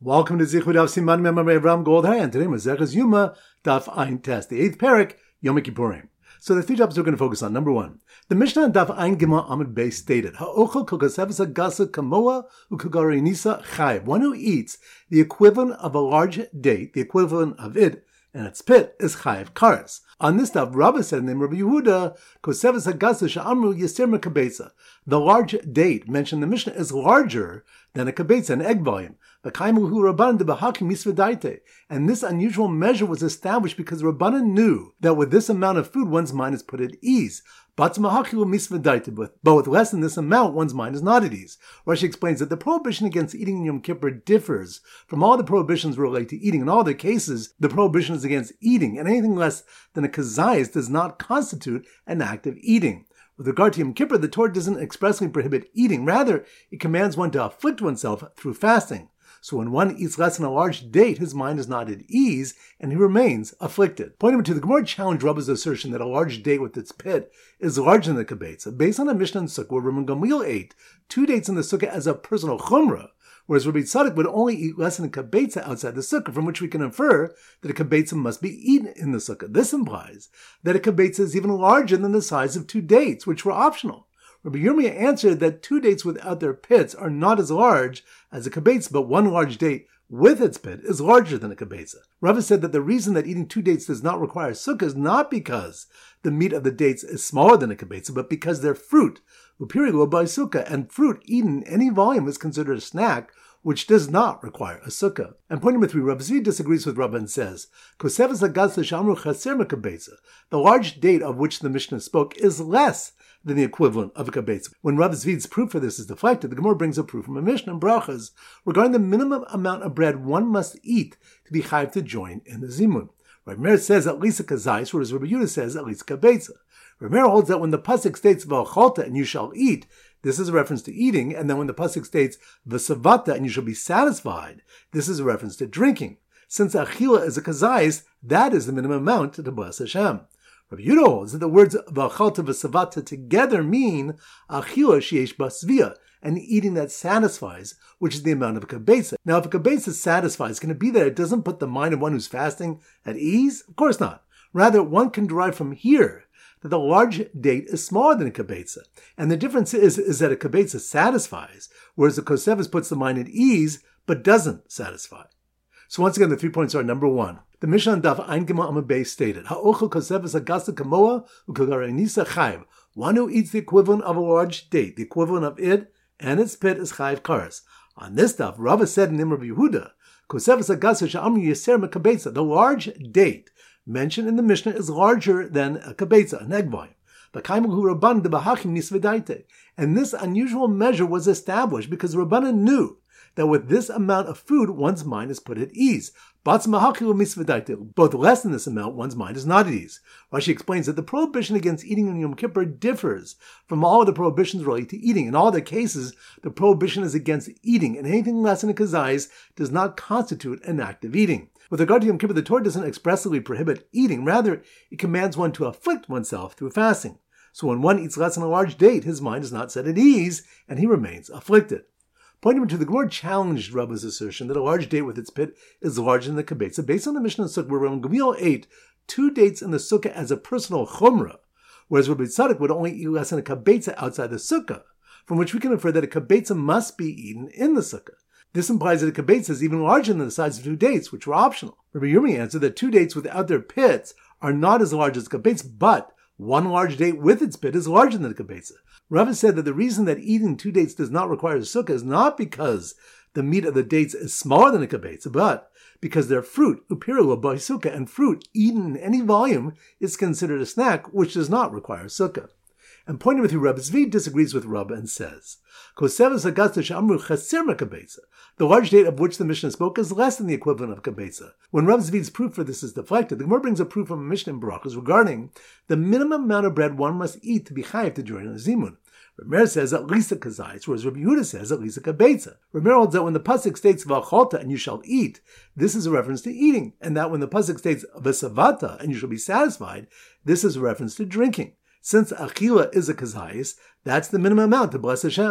Welcome to Zichud Daf Siman Memamei Ram Goldhai, and today Maseches Yuma Daf Ein Test, the 8th parak, Yom Kippurim. So the three topics we're going to focus on. Number one, the Mishnah in Daf Ein Gimel Amud Beis stated, Ha'ochel kol gasa kamoa u'kagari nisa chayv. One who eats the equivalent of a large date, the equivalent of it, and its pit is chayv kares. On this stuff, Rabbah said in the name of Rabbi Yehuda, Kosevas Hagasa Sha'amru Yasir Mekabetza. The large date mentioned in the Mishnah is larger than a kabetza, an egg volume. And this unusual measure was established because Rabbanan knew that with this amount of food, one's mind is put at ease. But with less than this amount, one's mind is not at ease. Rashi explains that the prohibition against eating in Yom Kippur differs from all the prohibitions related to eating. In all the cases, the prohibition is against eating, and anything less than a kazayas does not constitute an act of eating. With regard to Yom Kippur, the Torah doesn't expressly prohibit eating. Rather, it commands one to afflict oneself through fasting. So when one eats less than a large date, his mind is not at ease, and he remains afflicted. Pointing to the Gemara challenged Rabbah's assertion that a large date with its pit is larger than the kabetza, based on a Mishnah in Sukkah where Rabban Gamliel ate 2 dates in the Sukkah as a personal chumrah, whereas Rabbi Tzadok would only eat less than a kabetza outside the Sukkah, from which we can infer that a kabetza must be eaten in the Sukkah. This implies that a kabetza is even larger than the size of 2 dates, which were optional. Rabbi Yirmiyah answered that 2 dates without their pits are not as large as a kabetza, but 1 large date with its pit is larger than a kabetza. Rava said that the reason that eating 2 dates does not require sukkah is not because the meat of the dates is smaller than a kabetza, but because their fruit, upirigo by sukkah, and fruit eaten in any volume is considered a snack, which does not require a sukkah. And point number 3, Rav Zvi disagrees with Rabbah and says, Kosevas hagasa shamru chaser mekabetza. The large date of which the Mishnah spoke is less than the equivalent of a kabetza. When Rav Zvi's proof for this is deflected, the Gemara brings a proof from a Mishnah in Brachas regarding the minimum amount of bread one must eat to be chayav to join in the zimun. Rav Meir says at least a kazais, whereas Rabbi Yehuda says at least a kabetza. Rav Meir holds that when the pasuk states v'achalta and you shall eat, this is a reference to eating, and then when the pasuk states v'savata and you shall be satisfied, this is a reference to drinking. Since achila is a kazais, that is the minimum amount to bless Hashem. Rabbi Yehuda holds that the words v'achalta v'savata together mean achila sheyesh basvia, an eating that satisfies, which is the amount of a kabetza. Now, if a kabetza satisfies, can it be that it doesn't put the mind of one who's fasting at ease? Of course not. Rather, one can derive from here that the large date is smaller than a kabetza. And the difference is that a kabetza satisfies, whereas the kosevas puts the mind at ease, but doesn't satisfy. So once again, the 3 points are: number 1, the Mishnah in Daf Ein Gimel Amud Beis stated, Ha'ochel kosevas hagasa kamoa u'kagari nisa chayv. One who eats the equivalent of a large date, the equivalent of it and its pit, is chayv kares. On this stuff, Rava said in the name of Yehuda, Kosevas hagasa sha'amru yaser mekabetza. The large date mentioned in the Mishnah is larger than a kabetza, an egg volume. And this unusual measure was established because Rabbanan knew that with this amount of food, one's mind is put at ease. Both less than this amount, one's mind is not at ease. Rashi explains that the prohibition against eating in Yom Kippur differs from all of the prohibitions related to eating. In all the cases, the prohibition is against eating, and anything less than a kazayis does not constitute an act of eating. With regard to Yom Kippur, the Torah doesn't expressly prohibit eating. Rather, it commands one to afflict oneself through fasting. So when one eats less than a large date, his mind is not set at ease, and he remains afflicted. Pointing to the Gemara challenged Rabbah's assertion that a large date with its pit is larger than the kabetza, based on the Mishnah in Sukkah where Rabban Gamliel ate 2 dates in the Sukkah as a personal chumrah, whereas Rabbi Tzadok would only eat less than a kabetza outside the Sukkah, from which we can infer that a kabetza must be eaten in the Sukkah. This implies that a kabetza is even larger than the size of 2 dates, which were optional. Rabbi Yirmiyah answered that 2 dates without their pits are not as large as kabetza, but 1 large date with its pit is larger than the kabetza. Rava said that the reason that eating 2 dates does not require a sukkah is not because the meat of the dates is smaller than a kabetza, but because their fruit, upirigo by sukkah, and fruit eaten in any volume is considered a snack, which does not require a sukkah. And pointing with you, Rav Zvi disagrees with Rabbah and says, Kosevas hagasta she'amru chaser mekabetza. The large date of which the Mishnah spoke is less than the equivalent of kabetza. When Rav Zvi's proof for this is deflected, the Gemara brings a proof from a Mishnah in Barachas regarding the minimum amount of bread one must eat to be chayav to join in a zimun. Rav Meir says at least a kazayis, whereas Rabbi Yehuda says at least a kabetza. Rav Meir holds that when the pasuk states v'achalta and you shall eat, this is a reference to eating, and that when the pasuk states v'savata and you shall be satisfied, this is a reference to drinking. Since achila is a kazayis, that's the minimum amount to bless Hashem.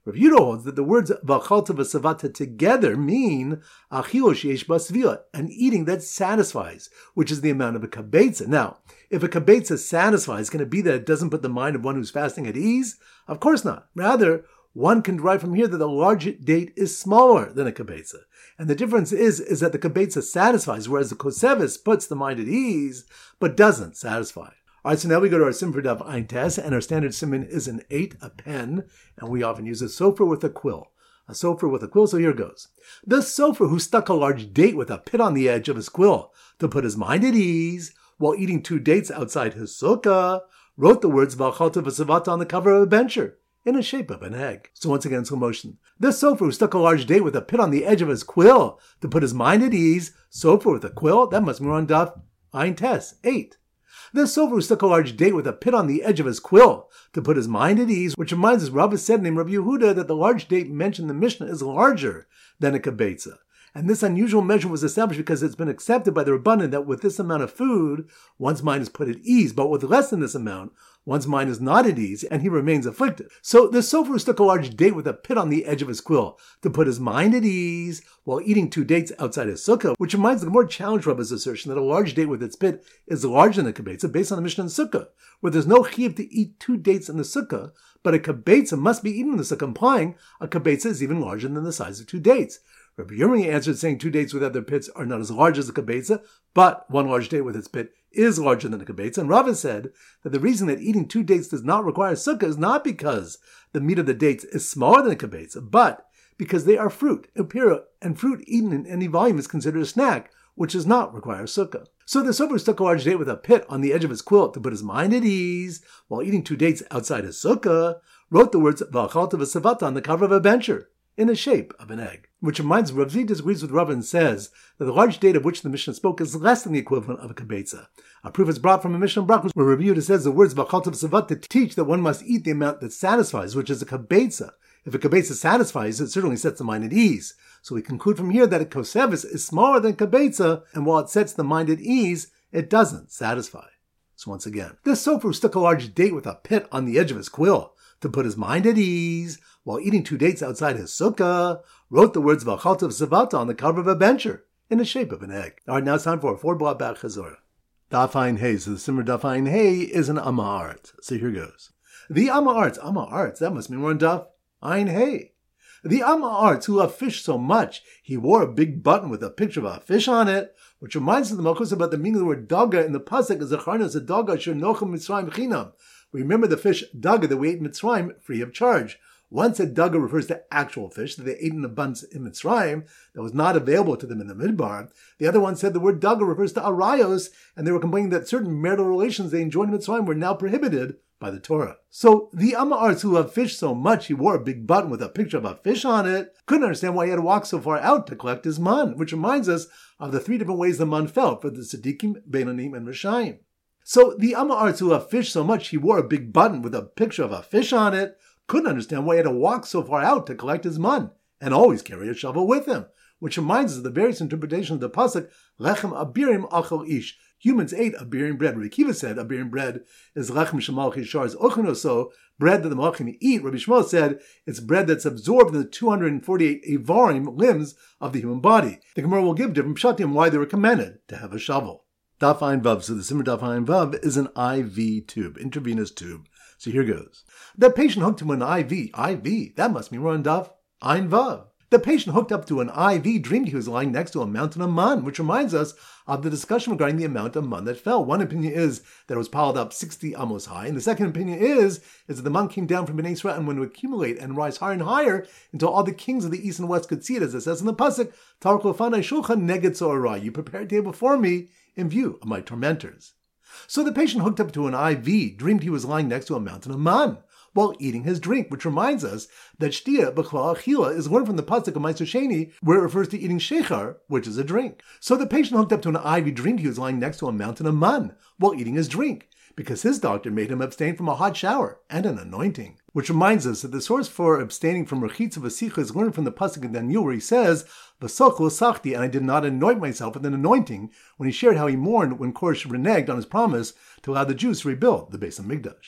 Rav Yehuda holds that the words v'achalta v'savata together mean achilo sheyesh basvila, an eating that satisfies, which is the amount of a kabetza. Now, if a kabetza satisfies, can it be that it doesn't put the mind of one who's fasting at ease? Of course not. Rather, one can derive from here that the large date is smaller than a kabetza. And the difference is that the kabetza satisfies, whereas the kosevis puts the mind at ease, but doesn't satisfy. All right, so now we go to our sim for Daf Ein Tes, and our standard simon is an 8, a pen, and we often use a sofer with a quill. A sofer with a quill, so here goes. The sofer who stuck a large date with a pit on the edge of his quill to put his mind at ease while eating 2 dates outside his sukkah wrote the words V'achalta v'savata on the cover of a bencher in the shape of an egg. So once again, slow motion. The sofer who stuck a large date with a pit on the edge of his quill to put his mind at ease, sofer with a quill, that must be on Daf Ein Tes, 8. The sofer who stuck a large date with a pit on the edge of his quill to put his mind at ease, which reminds us, Rabbah said named Rabbi Yehuda that the large date mentioned in the Mishnah is larger than a kabetza. And this unusual measure was established because it's been accepted by the Rabbanan that with this amount of food, one's mind is put at ease, but with less than this amount, one's mind is not at ease, and he remains afflicted. So the sofer who stuck a large date with a pit on the edge of his quill to put his mind at ease while eating 2 dates outside his sukkah, which reminds the more challenge Rabbah's assertion that a large date with its pit is larger than a kabetza based on the Mishnah in sukkah, where there's no chiyuv to eat 2 dates in the sukkah, but a kabetza must be eaten in the sukkah, implying a kabetza is even larger than the size of 2 dates. Rabbi Yirmiyah answered saying 2 dates without their pits are not as large as a kabetza, but 1 large date with its pit is larger than a kabetza. And Rava said that the reason that eating 2 dates does not require sukkah is not because the meat of the dates is smaller than a kabetza, but because they are fruit, and fruit eaten in any volume is considered a snack, which does not require sukkah. So the sofer stuck a large date with a pit on the edge of his quilt to put his mind at ease while eating 2 dates outside his sukkah wrote the words v'achalta v'savata on the cover of a bencher in the shape of an egg. Which reminds Rav Zvi disagrees with Rav and says that the large date of which the Mishnah spoke is less than the equivalent of a kabetza. A proof is brought from a Mishnah in Brachos where Rav Yehuda says the words v'achalta v'savata to teach that one must eat the amount that satisfies, which is a kabetza. If a kabetza satisfies, it certainly sets the mind at ease. So we conclude from here that a kosevis is smaller than kabetza, and while it sets the mind at ease, it doesn't satisfy. So once again, this sofer who stuck a large date with a pit on the edge of his quill to put his mind at ease while eating 2 dates outside his sukkah wrote the words v'achalta v'savata on the cover of a bencher in the shape of an egg. All right, now it's time for a 4-block back chazorah. Daf Ein Hey. So the simmer Daf Ein Hey is an Amma Aretz. So here goes. The Amma Aretz, that must mean we're on Daf Ein Hey. The Amma Aretz, who loved fish so much, he wore a big button with a picture of a fish on it, which reminds us of the Malchus about the meaning of the word daga in the pasuk as Zacharnos, a daga asher nochem Mitzrayim chinam. Remember the fish daga that we ate in Mitzrayim free of charge. One said daga refers to actual fish that they ate in abundance in Mitzrayim that was not available to them in the Midbar. The other one said the word daga refers to arayos, and they were complaining that certain marital relations they enjoyed in Mitzrayim were now prohibited by the Torah. So the Amma Aretz, who loved fish so much he wore a big button with a picture of a fish on it, couldn't understand why he had to walk so far out to collect his man, which reminds us of the 3 different ways the man fell for the Tzaddikim, Beinonim, and Rishayim. So the Amma Aretz, who loved fish so much he wore a big button with a picture of a fish on it, couldn't understand why he had to walk so far out to collect his man, and always carry a shovel with him, which reminds us of the various interpretations of the pasuk, Lechem abirim achol ish. Humans ate abirim bread. Rabbi Akiva said abirim bread is lechem shemalach yishar's ochinoso, bread that the malachim eat. Rabbi Shmuel said it's bread that's absorbed in the 248 avarim, limbs of the human body. The Gemara will give different pshatim why they were commanded to have a shovel. Daf Ein Vav. So the simmer Daf Ein Vav is an IV tube, intravenous tube. So here goes. The patient hooked to an IV. That must mean we're on Daf Ein Vav. The patient hooked up to an IV dreamed he was lying next to a mountain of man, which reminds us of the discussion regarding the amount of man that fell. One opinion is that it was piled up 60 amos high, and the second opinion is that the man came down from Bnei Israel and went to accumulate and rise higher and higher until all the kings of the east and west could see it, as it says in the pasuk, Tarach lefanai shulchan neged tzorah. You prepared a table for me in view of my tormentors. So the patient hooked up to an IV dreamed he was lying next to a mountain of man while eating his drink, which reminds us that shtia b'chla achila is learned from the pasuk of Ma'aser Sheni, where it refers to eating shechar, which is a drink. So the patient hooked up to an IV dreamed he was lying next to a mountain of man while eating his drink, because his doctor made him abstain from a hot shower and an anointing. Which reminds us that the source for abstaining from rechitza v'sicha is learned from the pasuk in Daniel, where he says, "V'soch lo sachti," and I did not anoint myself with an anointing, when he shared how he mourned when Koresh reneged on his promise to allow the Jews to rebuild the Beis Hamikdash.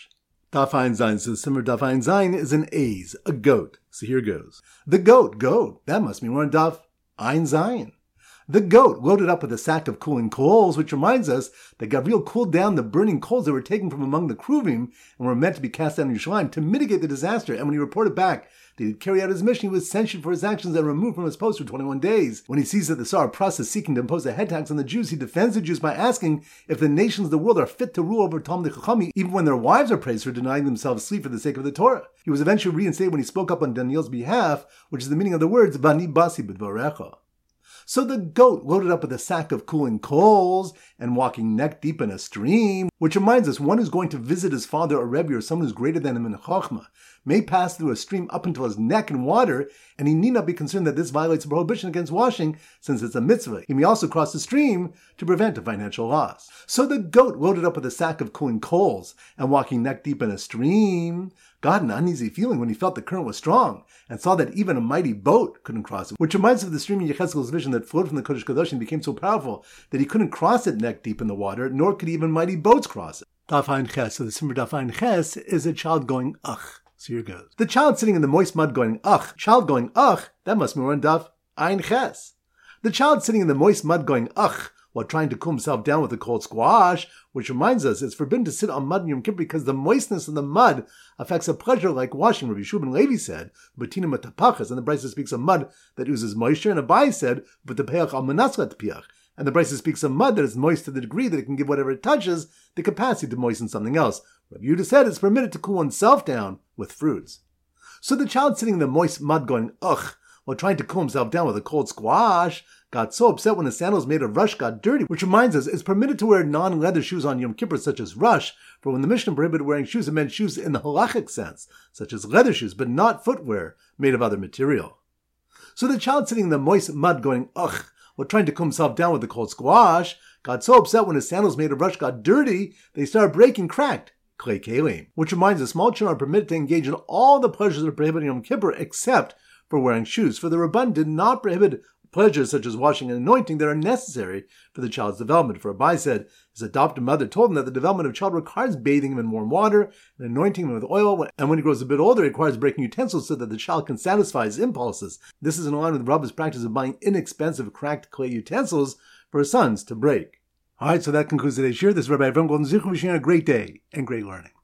Daf Ein Zayin. So the simmer Daf Ein Zayin is an A's, a goat. So here goes. The goat, that must mean we're on Daf Ein Zayin. The goat loaded up with a sack of cooling coals, which reminds us that Gabriel cooled down the burning coals that were taken from among the Kruvim and were meant to be cast down in Yerushalayim to mitigate the disaster. And when he reported back that he would carry out his mission, he was censured for his actions and removed from his post for 21 days. When he sees that the Tsar Pras is seeking to impose a head tax on the Jews, he defends the Jews by asking if the nations of the world are fit to rule over Talmidei Chachamim, even when their wives are praised for denying themselves sleep for the sake of the Torah. He was eventually reinstated when he spoke up on Daniel's behalf, which is the meaning of the words, Vani Basi B'dvarecha. So the goat loaded up with a sack of cooling coals and walking neck deep in a stream, which reminds us one who's going to visit his father or Rebbe or someone who's greater than him in Chochmah may pass through a stream up until his neck in water, and he need not be concerned that this violates the prohibition against washing, since it's a mitzvah. He may also cross the stream to prevent a financial loss. So the goat loaded up with a sack of cooling coals and walking neck deep in a stream got an uneasy feeling when he felt the current was strong, and saw that even a mighty boat couldn't cross it, which reminds us of the stream in Yechezkel's vision that flowed from the Kodesh Kadosh and became so powerful that he couldn't cross it neck deep in the water, nor could even mighty boats cross it. Daf Ein Ches. So the simmer Daf Ein Ches is a child going, ugh. So here goes. The child sitting in the moist mud going, ugh. Child going, ugh. That must mean we're on Daf Ein Ches. The child sitting in the moist mud going, ugh, while trying to cool himself down with a cold squash, which reminds us it's forbidden to sit on mud in Yom Kippur because the moistness of the mud affects a pleasure like washing. Rabbi Shua ben Levi said, "Betina matapachas," and the Brisa speaks of mud that oozes moisture, and Abai said, "V'tepeach al manasrat piach," and the Brisa speaks of mud that is moist to the degree that it can give whatever it touches the capacity to moisten something else. Rabbi Yehuda said it's permitted to cool oneself down with fruits. So the child sitting in the moist mud going, ugh, while trying to cool himself down with a cold squash, got so upset when his sandals made of rush got dirty, which reminds us it's permitted to wear non-leather shoes on Yom Kippur, such as rush, for when the Mishnah prohibited wearing shoes, it meant shoes in the halachic sense, such as leather shoes, but not footwear made of other material. So the child sitting in the moist mud going, ugh, while trying to cool himself down with a cold squash, got so upset when his sandals made of rush got dirty, they started breaking, cracked. Klei Kelim. Which reminds us, small children are permitted to engage in all the pleasures that are prohibited in Yom Kippur, except for wearing shoes. For the Rabban did not prohibit pleasures such as washing and anointing that are necessary for the child's development. For Abai said, his adopted mother told him that the development of a child requires bathing him in warm water and anointing him with oil, and when he grows a bit older, it requires breaking utensils so that the child can satisfy his impulses. This is in line with Rabba's practice of buying inexpensive cracked clay utensils for his sons to break. Alright, so that concludes today's shir. This is Rabbi Avram Golden Zichron wishing you a great day and great learning.